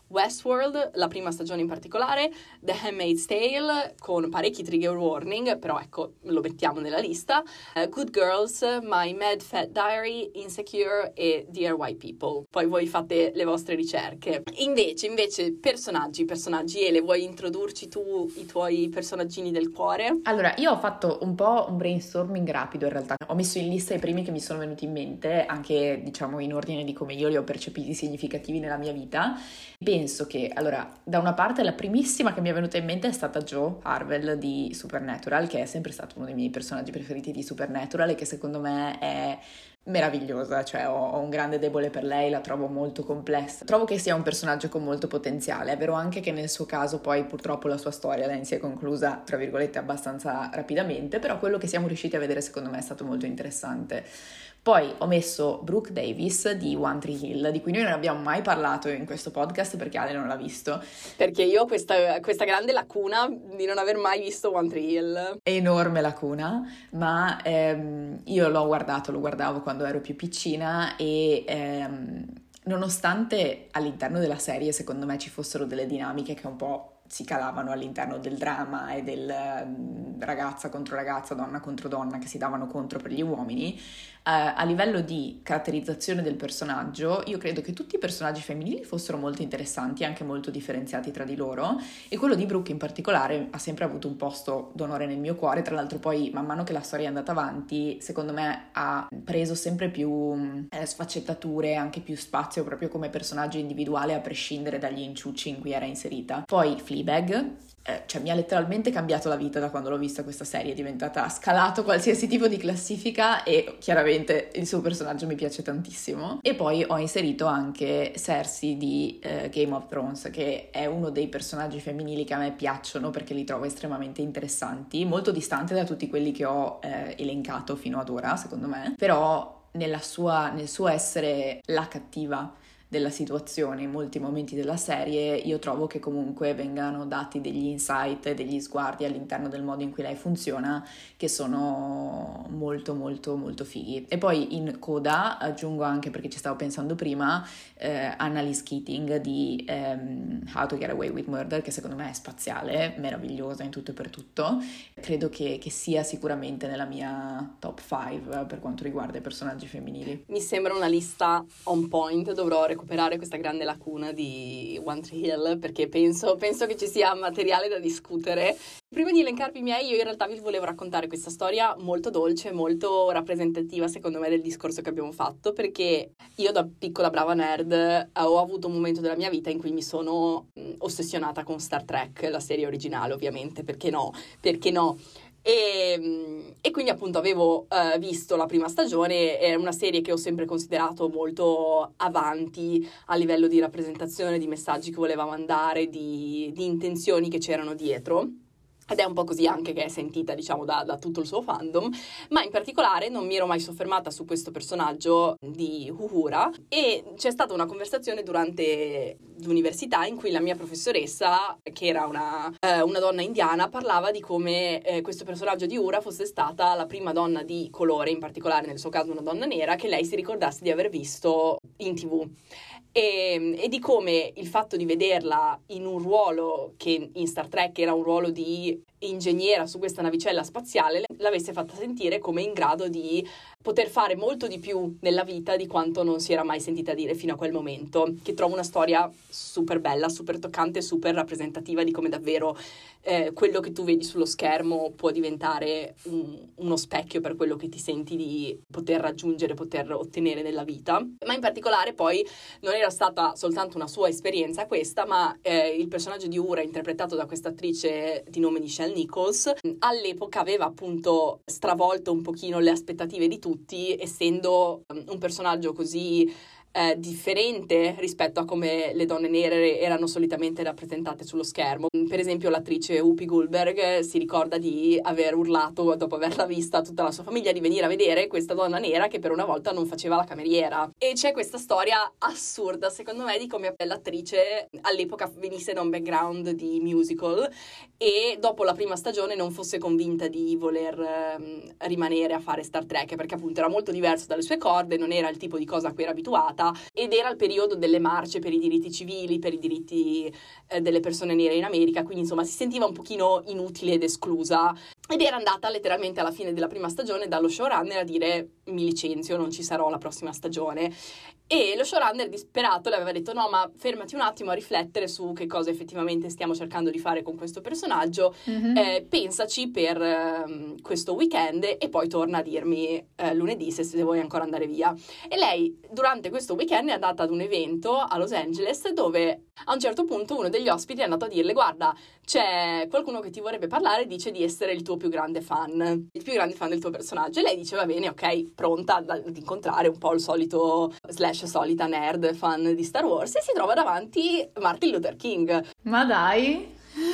S1: Westworld, la prima stagione in particolare, The Handmaid's Tale, con parecchi trigger warning, però ecco, lo mettiamo nella lista, uh, Good Girls, My Mad Fat Diary, Insecure e Dear White People. Poi voi fate le vostre ricerche. Invece, invece, personaggi, personaggi, Ele, vuoi introdurci tu i tuoi personaggini del cuore?
S2: Allora, io ho fatto un po' un brainstorming rapido in realtà, ho messo in lista i primi che mi sono venuti in mente, anche diciamo in ordine di come io li ho percepiti significativi nella mia vita. Penso che, allora, da una parte la primissima che mi è venuta in mente è stata Jo Harvell di Supernatural, che è sempre stato uno dei miei personaggi preferiti di Supernatural e che secondo me è meravigliosa, cioè ho, ho un grande debole per lei, la trovo molto complessa, trovo che sia un personaggio con molto potenziale. È vero anche che nel suo caso poi purtroppo la sua storia lei si è conclusa tra virgolette abbastanza rapidamente, però quello che siamo riusciti a vedere secondo me è stato molto interessante. Poi ho messo Brooke Davis di One Tree Hill, di cui noi non abbiamo mai parlato in questo podcast perché Ale non l'ha visto.
S1: Perché io ho questa, questa grande lacuna di non aver mai visto One Tree Hill.
S2: Enorme lacuna, ma ehm, io l'ho guardato, lo guardavo quando ero più piccina e ehm, nonostante all'interno della serie secondo me ci fossero delle dinamiche che un po' si calavano all'interno del dramma e del um, ragazza contro ragazza, donna contro donna che si davano contro per gli uomini, uh, a livello di caratterizzazione del personaggio io credo che tutti i personaggi femminili fossero molto interessanti, anche molto differenziati tra di loro, e quello di Brooke in particolare ha sempre avuto un posto d'onore nel mio cuore. Tra l'altro poi man mano che la storia è andata avanti secondo me ha preso sempre più eh, sfaccettature, anche più spazio proprio come personaggio individuale a prescindere dagli inciucci in cui era inserita. Poi Fleabag, eh, cioè mi ha letteralmente cambiato la vita da quando l'ho vista questa serie, è diventata, ha scalato qualsiasi tipo di classifica e chiaramente il suo personaggio mi piace tantissimo. E poi ho inserito anche Cersei di eh, Game of Thrones, che è uno dei personaggi femminili che a me piacciono perché li trovo estremamente interessanti, molto distante da tutti quelli che ho eh, elencato fino ad ora secondo me, però nella sua, nel suo essere la cattiva della situazione in molti momenti della serie, io trovo che comunque vengano dati degli insight e degli sguardi all'interno del modo in cui lei funziona che sono molto molto molto fighi. E poi in coda aggiungo anche, perché ci stavo pensando prima, eh, Annalise Keating di ehm, How to Get Away with Murder, che secondo me è spaziale, meravigliosa in tutto e per tutto. Credo che, che sia sicuramente nella mia top cinque per quanto riguarda i personaggi femminili.
S1: Mi sembra una lista on point, dovrò recuperare questa grande lacuna di One Tree Hill perché penso, penso che ci sia materiale da discutere. Prima di elencarvi i miei, io in realtà vi volevo raccontare questa storia molto dolce, molto rappresentativa secondo me del discorso che abbiamo fatto, perché io da piccola brava nerd ho avuto un momento della mia vita in cui mi sono ossessionata con Star Trek, la serie originale ovviamente, perché no, perché no? E, e quindi appunto avevo uh, visto la prima stagione, è una serie che ho sempre considerato molto avanti a livello di rappresentazione, di messaggi che voleva mandare, di, di intenzioni che c'erano dietro. Ed è un po' così anche che è sentita, diciamo, da, da tutto il suo fandom, ma in particolare non mi ero mai soffermata su questo personaggio di Uhura e c'è stata una conversazione durante l'università in cui la mia professoressa, che era una, eh, una donna indiana, parlava di come eh, questo personaggio di Uhura fosse stata la prima donna di colore, in particolare nel suo caso una donna nera, che lei si ricordasse di aver visto in tivù. E, e di come il fatto di vederla in un ruolo che in Star Trek era un ruolo di ingegnera su questa navicella spaziale l'avesse fatta sentire come in grado di poter fare molto di più nella vita di quanto non si era mai sentita dire fino a quel momento, che trovo una storia super bella, super toccante, super rappresentativa di come davvero eh, quello che tu vedi sullo schermo può diventare un, uno specchio per quello che ti senti di poter raggiungere, poter ottenere nella vita. Ma in particolare poi non era stata soltanto una sua esperienza questa, ma eh, il personaggio di Uhura interpretato da questa attrice di nome Nichelle Nichols all'epoca aveva appunto stravolto un pochino le aspettative di tutti, essendo un personaggio così eh, differente rispetto a come le donne nere erano solitamente rappresentate sullo schermo. Per esempio l'attrice Whoopi Goldberg si ricorda di aver urlato dopo averla vista a tutta la sua famiglia di venire a vedere questa donna nera che per una volta non faceva la cameriera. E c'è questa storia assurda secondo me di come l'attrice all'epoca venisse da un background di musical e dopo la prima stagione non fosse convinta di voler um, rimanere a fare Star Trek, perché appunto era molto diverso dalle sue corde, non era il tipo di cosa a cui era abituata passata, ed era il periodo delle marce per i diritti civili, per i diritti eh, delle persone nere in America, quindi insomma si sentiva un pochino inutile ed esclusa, ed era andata letteralmente alla fine della prima stagione dallo showrunner a dire: mi licenzio, non ci sarò la prossima stagione. E lo showrunner disperato le aveva detto: no, ma fermati un attimo a riflettere su che cosa effettivamente stiamo cercando di fare con questo personaggio, mm-hmm. eh, pensaci per eh, questo weekend e poi torna a dirmi eh, lunedì se, se vuoi ancora andare via. E lei durante questo weekend è andata ad un evento a Los Angeles dove a un certo punto uno degli ospiti è andato a dirle: guarda, c'è qualcuno che ti vorrebbe parlare, dice di essere il tuo più grande fan, il più grande fan del tuo personaggio. E lei dice: va bene, ok, pronta ad incontrare un po' il solito slash solita nerd fan di Star Wars, e si trova davanti Martin Luther King.
S2: Ma dai!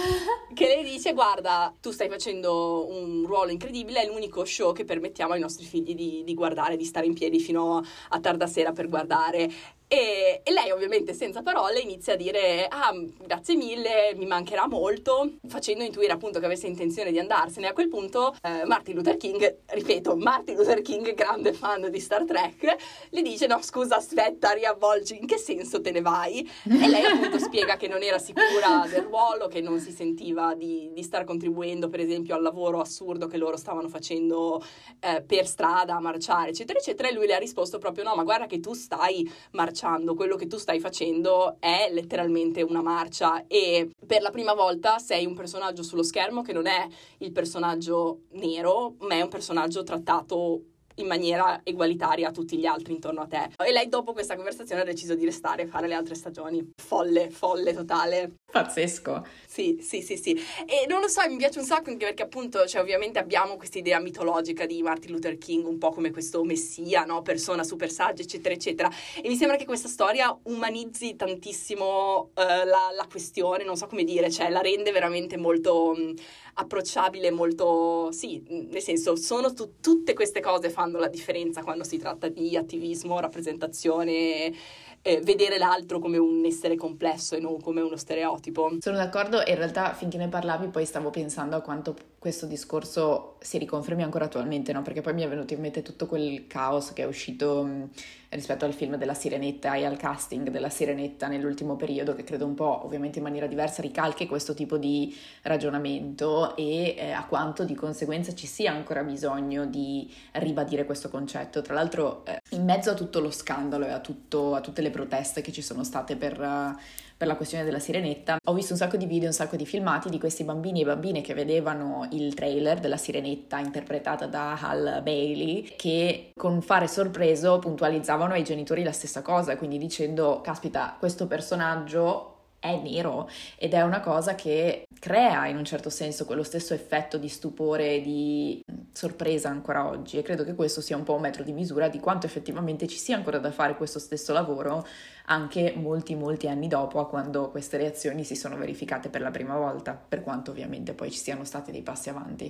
S1: Che lei dice: guarda, tu stai facendo un ruolo incredibile, è l'unico show che permettiamo ai nostri figli di, di guardare, di stare in piedi fino a tarda sera per guardare. E, e lei ovviamente senza parole inizia a dire: ah, grazie mille, mi mancherà molto, facendo intuire appunto che avesse intenzione di andarsene. A quel punto eh, Martin Luther King, ripeto, Martin Luther King, grande fan di Star Trek, le dice: no, scusa, aspetta, riavvolgi, in che senso te ne vai? E lei appunto spiega che non era sicura del ruolo, che non si sentiva di, di star contribuendo per esempio al lavoro assurdo che loro stavano facendo eh, per strada, a marciare eccetera eccetera. E lui le ha risposto proprio: no, ma guarda che tu stai marciando, quello che tu stai facendo è letteralmente una marcia, e per la prima volta sei un personaggio sullo schermo che non è il personaggio nero, ma è un personaggio trattato in maniera egualitaria a tutti gli altri intorno a te. E lei dopo questa conversazione ha deciso di restare e fare le altre stagioni. Folle, folle totale.
S2: Pazzesco.
S1: Sì, sì, sì, sì. E non lo so, mi piace un sacco anche perché appunto, cioè ovviamente abbiamo questa idea mitologica di Martin Luther King un po' come questo messia, no? Persona super saggia, eccetera, eccetera. E mi sembra che questa storia umanizzi tantissimo uh, la, la questione, non so come dire, cioè la rende veramente molto um, approcciabile, molto, sì, nel senso, sono tu- tutte queste cose fanno la differenza quando si tratta di attivismo, rappresentazione, eh, vedere l'altro come un essere complesso e non come uno stereotipo.
S2: Sono d'accordo, e in realtà finché ne parlavi poi stavo pensando a quanto questo discorso si riconfermi ancora attualmente, no? Perché poi mi è venuto in mente tutto quel caos che è uscito mh, rispetto al film della Sirenetta e al casting della Sirenetta nell'ultimo periodo, che credo un po', ovviamente in maniera diversa, ricalchi questo tipo di ragionamento e eh, a quanto di conseguenza ci sia ancora bisogno di ribadire questo concetto. Tra l'altro eh, in mezzo a tutto lo scandalo e a, tutto, a tutte le proteste che ci sono state per... Uh, per la questione della Sirenetta, ho visto un sacco di video, un sacco di filmati di questi bambini e bambine che vedevano il trailer della Sirenetta interpretata da Halle Bailey, che con fare sorpreso puntualizzavano ai genitori la stessa cosa, quindi dicendo: caspita, questo personaggio è nero, ed è una cosa che crea in un certo senso quello stesso effetto di stupore e di sorpresa ancora oggi, e credo che questo sia un po' un metro di misura di quanto effettivamente ci sia ancora da fare questo stesso lavoro anche molti molti anni dopo, a quando queste reazioni si sono verificate per la prima volta, per quanto ovviamente poi ci siano stati dei passi avanti.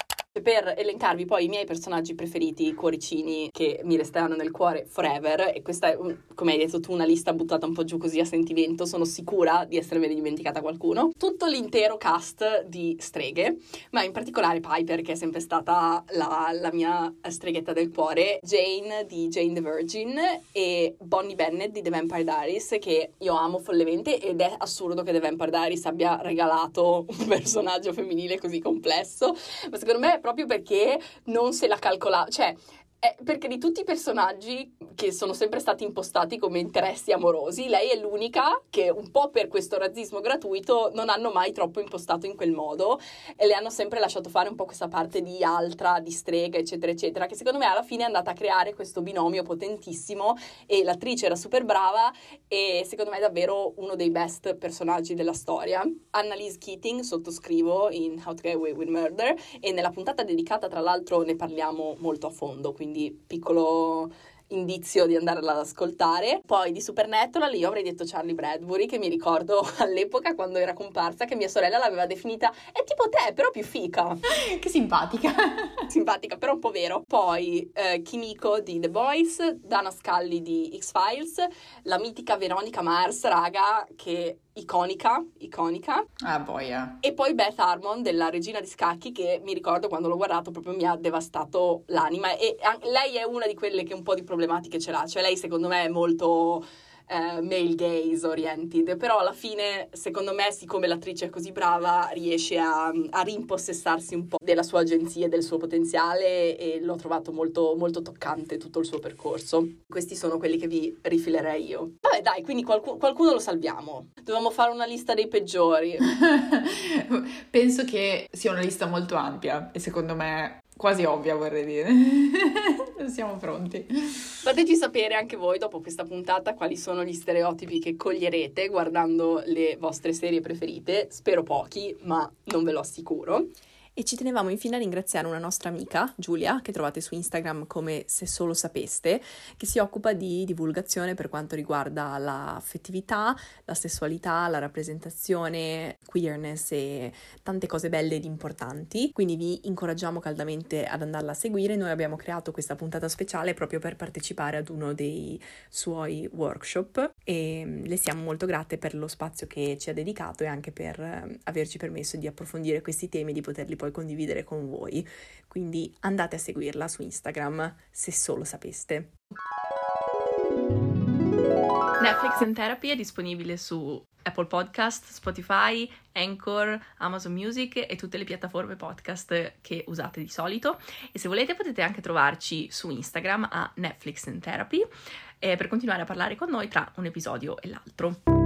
S1: Per elencarvi poi i miei personaggi preferiti, i cuoricini che mi resteranno nel cuore forever, e questa è, come hai detto tu, una lista buttata un po' giù così a sentimento, sono sicura di essermene dimenticata qualcuno. Tutto l'intero cast di streghe, ma in particolare Piper, che è sempre stata la, la mia streghetta del cuore, Jane di Jane the Virgin e Bonnie Bennett di The Vampire Diaries, che io amo follemente, ed è assurdo che The Vampire Diaries abbia regalato un personaggio femminile così complesso, ma secondo me è proprio perché non se la calcola, cioè è perché di tutti i personaggi che sono sempre stati impostati come interessi amorosi, lei è l'unica che, un po' per questo razzismo gratuito, non hanno mai troppo impostato in quel modo, e le hanno sempre lasciato fare un po' questa parte di altra, di strega, eccetera eccetera, che secondo me alla fine è andata a creare questo binomio potentissimo, e l'attrice era super brava, e secondo me è davvero uno dei best personaggi della storia. Annalise Keating sottoscrivo in How to Get Away with Murder, e nella puntata dedicata tra l'altro ne parliamo molto a fondo, quindi quindi piccolo indizio di andarla ad ascoltare. Poi di Supernatural io avrei detto Charlie Bradbury, che mi ricordo all'epoca quando era comparsa che mia sorella l'aveva definita è tipo te, però più fica.
S2: Che simpatica.
S1: Simpatica, però un po' vero. Poi eh, Kimiko di The Boys, Dana Scully di X-Files, la mitica Veronica Mars, raga, che iconica, iconica.
S2: Ah, boia.
S1: E poi Beth Harmon della Regina di Scacchi, che mi ricordo quando l'ho guardato proprio mi ha devastato l'anima, e lei è una di quelle che un po' di problemi problematiche ce l'ha, cioè lei secondo me è molto Uh, male gaze oriented, però alla fine secondo me, siccome l'attrice è così brava, riesce a, a rimpossessarsi un po' della sua agenzia e del suo potenziale, e l'ho trovato molto, molto toccante tutto il suo percorso. Questi sono quelli che vi rifilerei io. Vabbè dai, quindi qualcuno, qualcuno lo salviamo. Dovevamo fare una lista dei peggiori.
S2: Penso che sia una lista molto ampia e secondo me quasi ovvia, vorrei dire. Non siamo pronti.
S1: Fateci sapere anche voi dopo questa puntata quali sono gli stereotipi che coglierete guardando le vostre serie preferite. Spero pochi, ma non ve lo assicuro.
S3: E ci tenevamo infine a ringraziare una nostra amica, Giulia, che trovate su Instagram come Se Solo Sapeste, che si occupa di divulgazione per quanto riguarda l'affettività, la sessualità, la rappresentazione, queerness e tante cose belle ed importanti. Quindi vi incoraggiamo caldamente ad andarla a seguire. Noi abbiamo creato questa puntata speciale proprio per partecipare ad uno dei suoi workshop e le siamo molto grate per lo spazio che ci ha dedicato e anche per averci permesso di approfondire questi temi e di poterli poi condividere con voi, quindi andate a seguirla su Instagram se solo sapeste.
S2: Netflix and Therapy è disponibile su Apple Podcast, Spotify, Anchor, Amazon Music e tutte le piattaforme podcast che usate di solito, e se volete potete anche trovarci su Instagram a Netflix and Therapy eh, per continuare a parlare con noi tra un episodio e l'altro.